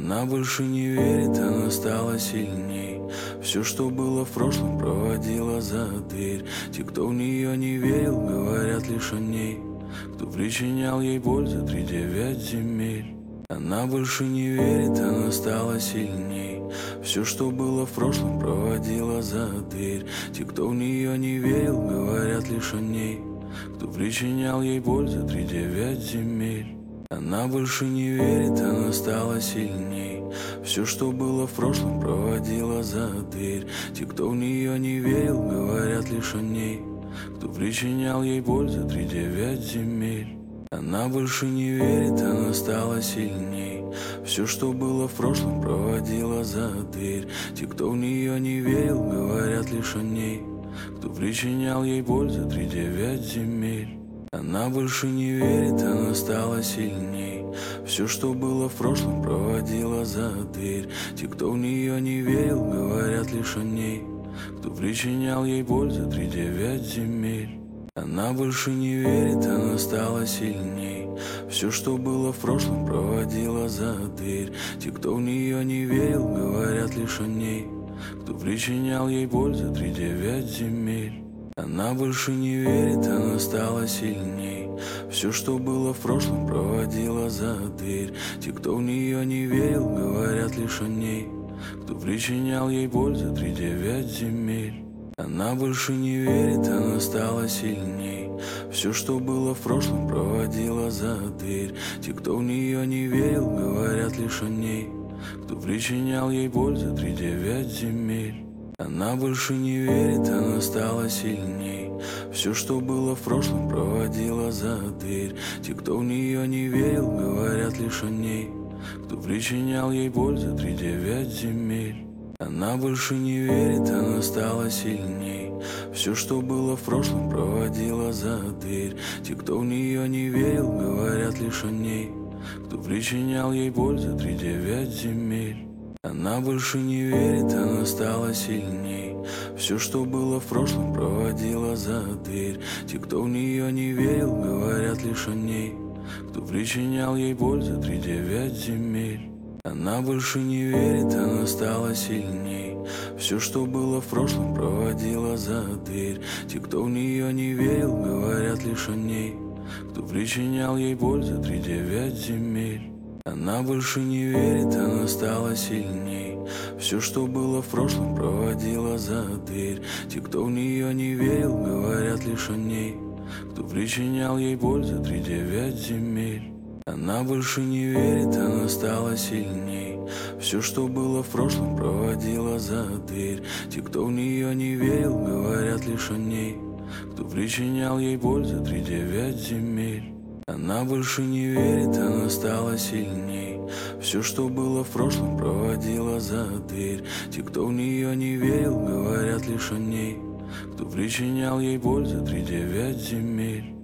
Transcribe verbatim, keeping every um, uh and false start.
Она больше не верит, она стала сильней. Все, что было в прошлом, проводила за дверь. Те, кто в нее не верил, говорят лишь о ней. Кто причинял ей боль за три девять земель. Она больше не верит, она стала сильней. Все, что было в прошлом, проводила за дверь. Те, кто в нее не верил, говорят лишь о ней. Кто причинял ей боль за три девять земель. Она больше не верит, она стала сильней. Все, что было в прошлом, проводила за дверь. Те, кто в нее не верил, говорят лишь о ней. Кто причинял ей боль за три девять земель. Она больше не верит, она стала сильней. Все, что было в прошлом, проводила за дверь. Те, кто в нее не верил, говорят лишь о ней. Кто причинял ей боль за три девять земель. Она больше не верит, она стала сильней. Все, что было в прошлом, проводила за дверь. Те, кто в нее не верил, говорят лишь о ней. Кто причинял ей боль за три девять земель. Она больше не верит, она стала сильней. Все, что было в прошлом, проводила за дверь. Те, кто в нее не верил, говорят лишь о ней. Кто причинял ей боль за три девять земель. Она больше не верит, она стала сильней. Все, что было в прошлом, проводила за дверь. Те, кто в нее не верил, говорят лишь о ней. Кто причинял ей боль за три девять земель. Она больше не верит, она стала сильней. Все, что было в прошлом, проводила за дверь. Те, кто в нее не верил, говорят лишь о ней. Кто причинял ей боль за три девять земель. Она больше не верит, она стала сильней. Все, что было в прошлом, проводила за дверь. Те, кто в нее не верил, говорят лишь о ней. Кто причинял ей боль за три девять земель. Она больше не верит, она стала сильней. Все, что было в прошлом, проводила за дверь. Те, кто в нее не верил, говорят лишь о ней. Кто причинял ей боль за три девять земель. Она больше не верит, она стала сильней. Все, что было в прошлом, проводила за дверь. Те, кто в нее не верил, говорят лишь о ней. Кто причинял ей боль за три девять земель. Она больше не верит, она стала сильней. Все, что было в прошлом, проводила за дверь. Те, кто в нее не верил, говорят лишь о ней. Кто причинял ей боль за три девять земель. Она больше не верит, она стала сильней. Все, что было в прошлом, проводила за дверь. Те, кто в нее не верил, говорят лишь о ней. Кто причинял ей боль за три девять земель. Она больше не верит, она стала сильней. Все, что было в прошлом, проводила за дверь. Те, кто в нее не верил, говорят лишь о ней. Кто причинял ей боль за три девять земель. Она больше не верит, она стала сильней. Все, что было в прошлом, проводила за дверь. Те, кто в нее не верил, говорят лишь о ней. Кто причинял ей боль за три девять земель.